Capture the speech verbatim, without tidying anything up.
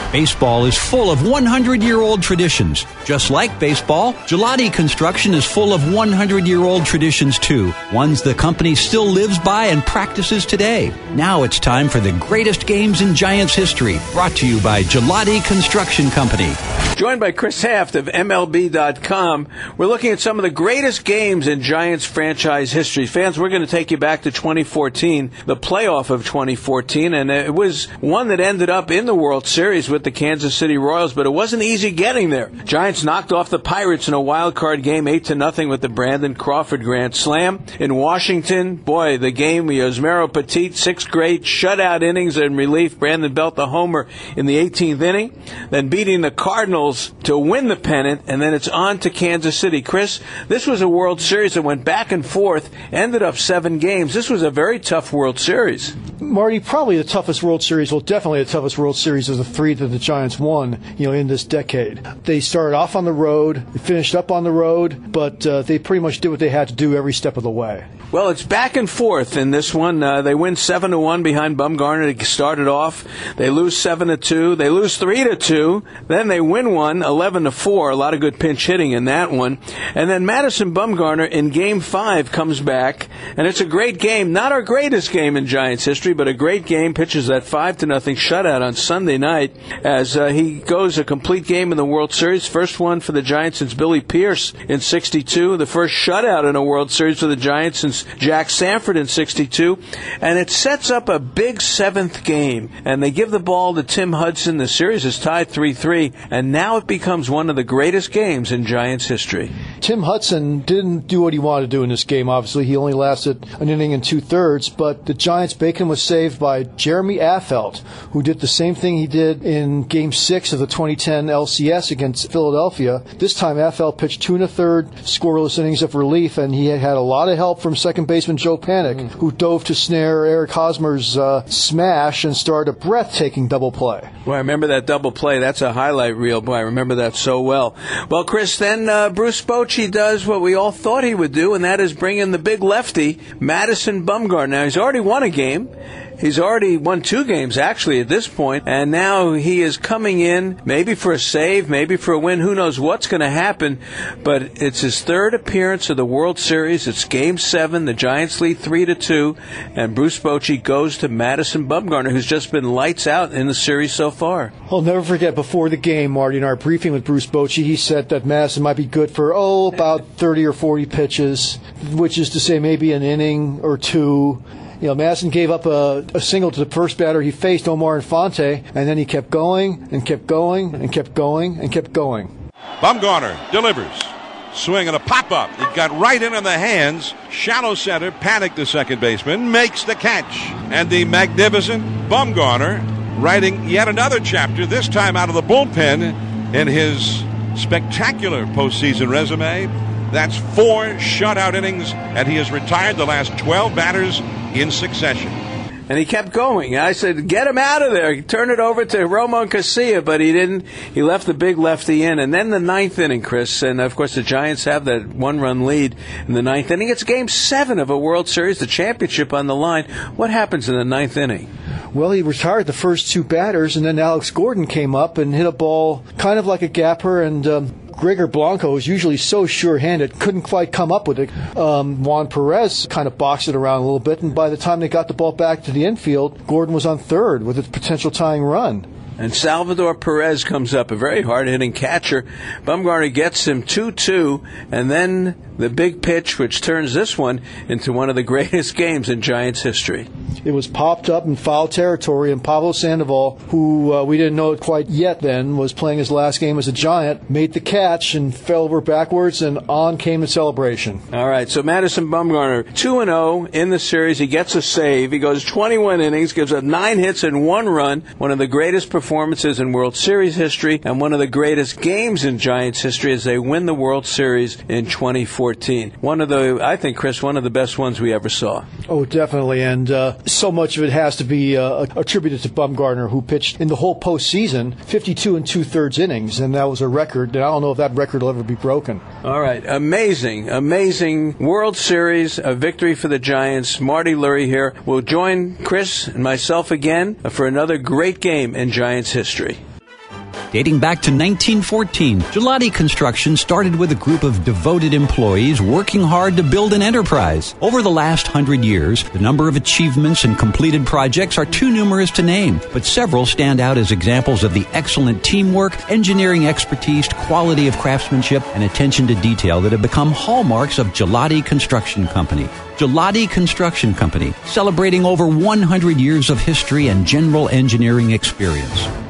Baseball is full of hundred-year-old traditions. Just like baseball, Gelati Construction is full of hundred-year-old traditions too, ones the company still lives by and practices today. Now it's time for the greatest games in Giants history, brought to you by Gelati Construction Company. Joined by Chris Haft of M L B dot com, we're looking at some of the greatest games in Giants franchise history. Fans, we're going to take you back to twenty fourteen, the playoff of twenty fourteen, and it was one that ended up in the World Series with the Kansas City Royals, but it wasn't easy getting there. Giants knocked off the Pirates in a wild card game, eight to nothing with the Brandon Crawford grand slam. In Washington, boy, the game, Yusmeiro Petit, six great shutout innings in relief. Brandon Belt the homer in the eighteenth inning, then beating the Cardinals to win the pennant, and then it's on to Kansas City. Chris, this was a World Series that went back and forth, ended up seven games. This was a very tough World Series. Marty, probably the toughest World Series, well, definitely the toughest World Series of the three that the Giants won, you know, in this decade. They started off on the road, they finished up on the road, but uh, they pretty much did what they had to do every step of the way. Well, it's back and forth in this one. Uh, they win seven to one behind Bumgarner to start it off. They lose seven to two. They lose three to two. Then they win one, eleven to four. A lot of good pinch hitting in that one. And then Madison Bumgarner in game five comes back, and it's a great game. Not our greatest game in Giants history, but a great game. Pitches that five to nothing shutout on Sunday night as uh, he goes a complete game in the World Series. First one for the Giants since Billy Pierce in sixty-two. The first shutout in a World Series for the Giants since Jack Sanford in sixty-two, and it sets up a big seventh game, and they give the ball to Tim Hudson. The series is tied three three, and now it becomes one of the greatest games in Giants history. Tim Hudson didn't do what he wanted to do in this game, obviously. He only lasted an inning and two-thirds, but the Giants' bacon was saved by Jeremy Affeldt, who did the same thing he did in Game six of the twenty ten L C S against Philadelphia. This time, Affeldt pitched two and a third scoreless innings of relief, and he had a lot of help from second baseman Joe Panik, mm. who dove to snare Eric Hosmer's uh, smash and started a breathtaking double play. Boy, I remember that double play. That's a highlight reel. Boy, I remember that so well. Well, Chris, then uh, Bruce Bochy does what we all thought he would do, and that is bring in the big lefty, Madison Bumgarner. Now, he's already won a game. He's already won two games, actually, at this point, and now he is coming in, maybe for a save, maybe for a win. Who knows what's going to happen, but it's his third appearance of the World Series. It's Game seven. The Giants lead three to two, and Bruce Bochy goes to Madison Bumgarner, who's just been lights out in the series so far. I'll never forget, before the game, Marty, in our briefing with Bruce Bochy, he said that Madison might be good for, oh, about thirty or forty pitches, which is to say maybe an inning or two. You know, Madison gave up a, a single to the first batter he faced, Omar Infante, and then he kept going and kept going and kept going and kept going. Bumgarner delivers. Swing and a pop-up. It got right in on the hands. Shallow center, Panik, the second baseman, makes the catch. And the magnificent Bumgarner writing yet another chapter, this time out of the bullpen, in his spectacular postseason resume. That's four shutout innings, and he has retired the last twelve batters in succession. And he kept going. I said, get him out of there. Turn it over to Ramon Casilla, but he didn't. He left the big lefty in. And then the ninth inning, Chris, and of course the Giants have that one-run lead in the ninth inning. It's Game seven of a World Series, the championship on the line. What happens in the ninth inning? Well, he retired the first two batters, and then Alex Gordon came up and hit a ball kind of like a gapper, and um, Gregor Blanco is usually so sure-handed, couldn't quite come up with it. Um, Juan Perez kind of boxed it around a little bit, and by the time they got the ball back to the infield, Gordon was on third with a potential tying run. And Salvador Perez comes up, a very hard-hitting catcher. Bumgarner gets him two two, and then the big pitch, which turns this one into one of the greatest games in Giants history. It was popped up in foul territory, and Pablo Sandoval, who uh, we didn't know it quite yet then, was playing his last game as a Giant, made the catch and fell over backwards, and on came the celebration. All right, so Madison Bumgarner, two and oh in the series. He gets a save. He goes twenty-one innings, gives up nine hits and one run, one of the greatest performances in World Series history, and one of the greatest games in Giants history as they win the World Series in twenty fourteen. One of the, I think, Chris, one of the best ones we ever saw. Oh, definitely, and uh, so much of it has to be uh, attributed to Bumgarner, who pitched in the whole postseason fifty-two and two-thirds innings, and that was a record, and I don't know if that record will ever be broken. All right, amazing, amazing World Series, a victory for the Giants. Marty Lurie here will join Chris and myself again for another great game in Giants history. Dating back to nineteen fourteen, Gelati Construction started with a group of devoted employees working hard to build an enterprise. Over the last hundred years, the number of achievements and completed projects are too numerous to name, but several stand out as examples of the excellent teamwork, engineering expertise, quality of craftsmanship, and attention to detail that have become hallmarks of Gelati Construction Company. Gelati Construction Company, celebrating over one hundred years of history and general engineering experience.